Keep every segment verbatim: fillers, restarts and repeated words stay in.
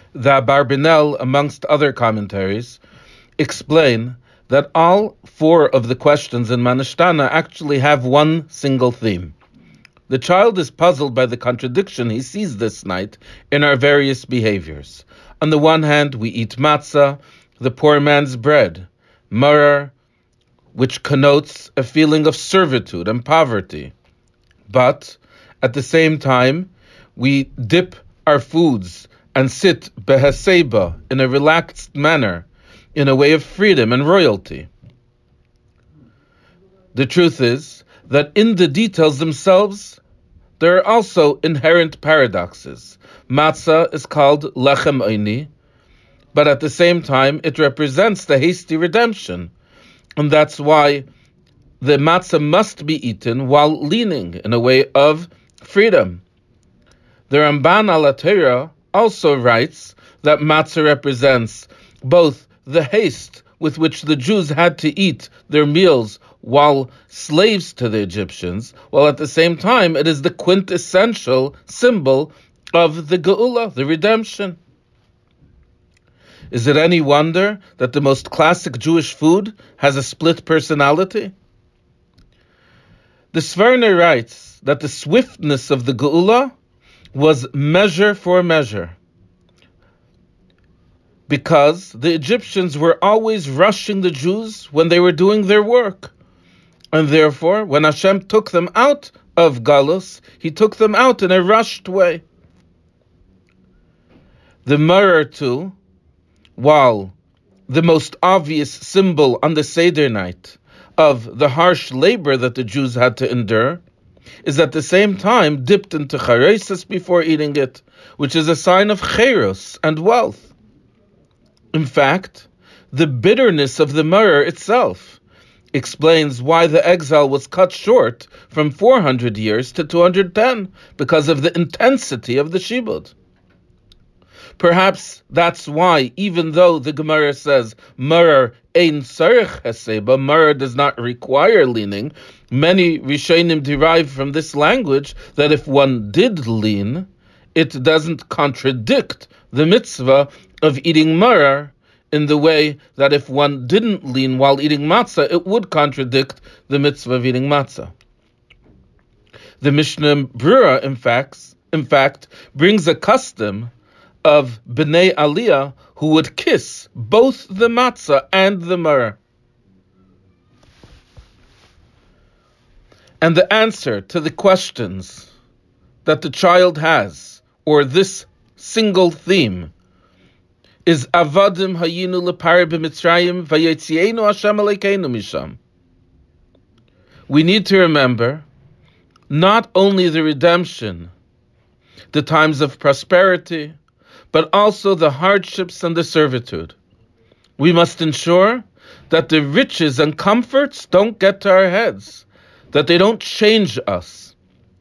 The Barbanel, amongst other commentaries, explain that all four of the questions in Manishtana actually have one single theme. The child is puzzled by the contradiction he sees this night in our various behaviors. On the one hand, we eat matzah, the poor man's bread, maror, which connotes a feeling of servitude and poverty. But at the same time, we dip our foods and sit beheseba in a relaxed manner, in a way of freedom and royalty. The truth is that in the details themselves, there are also inherent paradoxes. Matzah is called lechem oini, but at the same time, it represents the hasty redemption, and that's why the matzah must be eaten while leaning in a way of freedom. The Ramban al Torah also writes that matzah represents both the haste with which the Jews had to eat their meals while slaves to the Egyptians, while at the same time it is the quintessential symbol of the Geula, the redemption. Is it any wonder that the most classic Jewish food has a split personality? The Sforno writes that the swiftness of the Geula was measure for measure, because the Egyptians were always rushing the Jews when they were doing their work. And therefore, when Hashem took them out of Galus, he took them out in a rushed way. The maror too, while the most obvious symbol on the Seder night of the harsh labor that the Jews had to endure, is at the same time dipped into charesis before eating it, which is a sign of cherus and wealth. In fact, the bitterness of the maror itself explains why the exile was cut short from four hundred years to two hundred ten, because of the intensity of the shibud. Perhaps that's why, even though the Gemara says maror ein tzarich heseba, maror does not require leaning, many Rishonim derive from this language that if one did lean, it doesn't contradict the mitzvah of eating maror in the way that if one didn't lean while eating matzah, it would contradict the mitzvah of eating matzah. The Mishnah Brura, in fact, in fact, brings a custom of Bnei Aliyah who would kiss both the matzah and the maror. And the answer to the questions that the child has, or this single theme, is Avadim hayinu lepar b'Mitzrayim vayetzienu Hashem Elokeinu misham. We need to remember not only the redemption, the times of prosperity, but also the hardships and the servitude. We must ensure that the riches and comforts don't get to our heads, that they don't change us.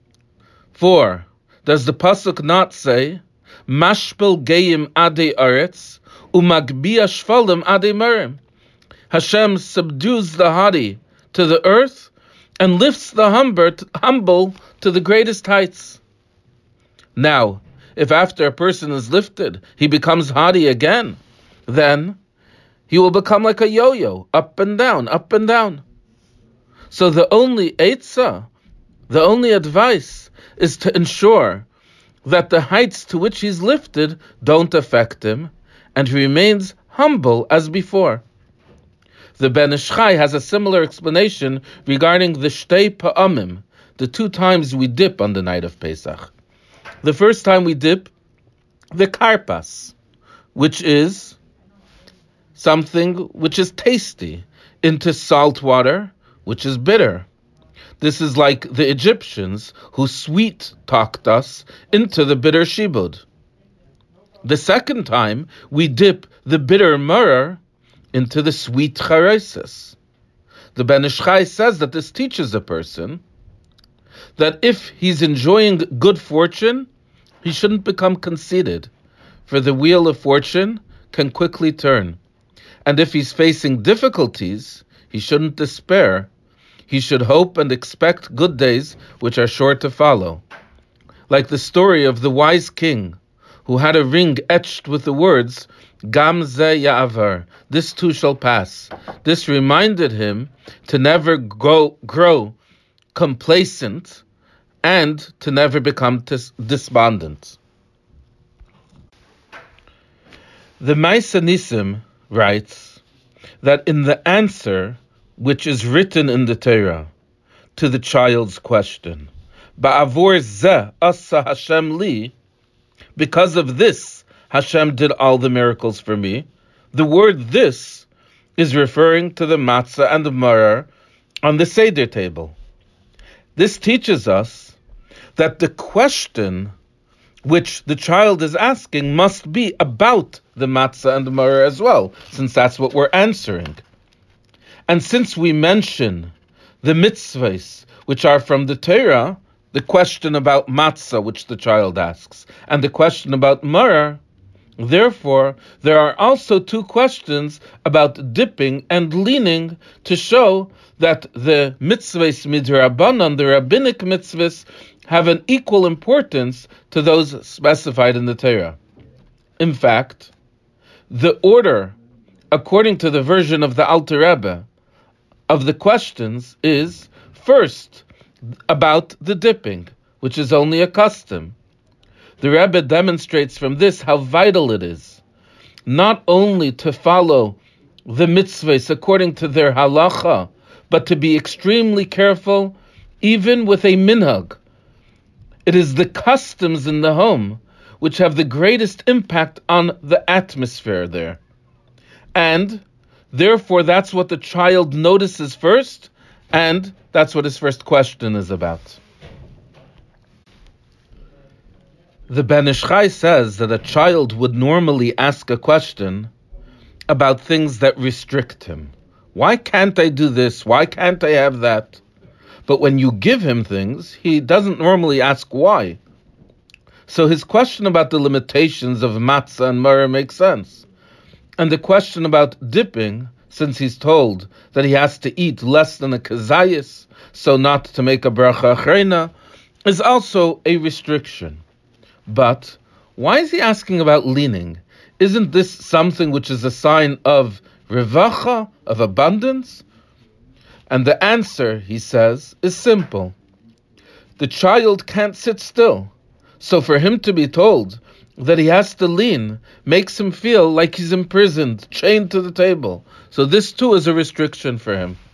For, does the pasuk not say, Mashpel geim ade aretz, umagbiya shvalim ade merim? Hashem subdues the haughty to the earth and lifts the humble to the greatest heights. Now, if after a person is lifted, he becomes haughty again, then he will become like a yo-yo, up and down, up and down. So the only eitzah, the only advice, is to ensure that the heights to which he's lifted don't affect him, and he remains humble as before. The Ben Ish Chai has a similar explanation regarding the shtei pa'amim, the two times we dip on the night of Pesach. The first time we dip the karpas, which is something which is tasty, into salt water, which is bitter. This is like the Egyptians who sweet-talked us into the bitter shibud. The second time we dip the bitter maror into the sweet charesis. The Ben Ish Chai says that this teaches a person that if he's enjoying good fortune, he shouldn't become conceited, for the wheel of fortune can quickly turn. And if he's facing difficulties, he shouldn't despair. He should hope and expect good days which are sure to follow. Like the story of the wise king who had a ring etched with the words, Gam ze ya'avar, this too shall pass. This reminded him to never go, grow complacent and to never become dis- despondent. The Maisa Nisim writes that in the answer which is written in the Torah to the child's question, Ba'avor ze asa Hashem li, because of this Hashem did all the miracles for me, the word this is referring to the matzah and the maror on the Seder table. This teaches us that the question which the child is asking must be about the matzah and the maror as well, since that's what we're answering. And since we mention the mitzvahs which are from the Torah, the question about matzah which the child asks, and the question about maror, therefore there are also two questions about dipping and leaning to show that the mitzvahs midrabanan, the rabbinic mitzvahs, have an equal importance to those specified in the Torah. In fact, the order, according to the version of the Alter Rebbe, of the questions is first about the dipping, which is only a custom. The Rebbe demonstrates from this how vital it is not only to follow the mitzvahs according to their halacha, but to be extremely careful even with a minhag. It is the customs in the home which have the greatest impact on the atmosphere there. And therefore that's what the child notices first, and that's what his first question is about. The Ben Ish Chai says that a child would normally ask a question about things that restrict him. Why can't I do this? Why can't I have that? But when you give him things, he doesn't normally ask why. So his question about the limitations of matzah and maror makes sense. And the question about dipping, since he's told that he has to eat less than a kazayis, so not to make a bracha achreina, is also a restriction. But why is he asking about leaning? Isn't this something which is a sign of revacha, of abundance? And the answer, he says, is simple. The child can't sit still. So for him to be told that he has to lean makes him feel like he's imprisoned, chained to the table. So this too is a restriction for him.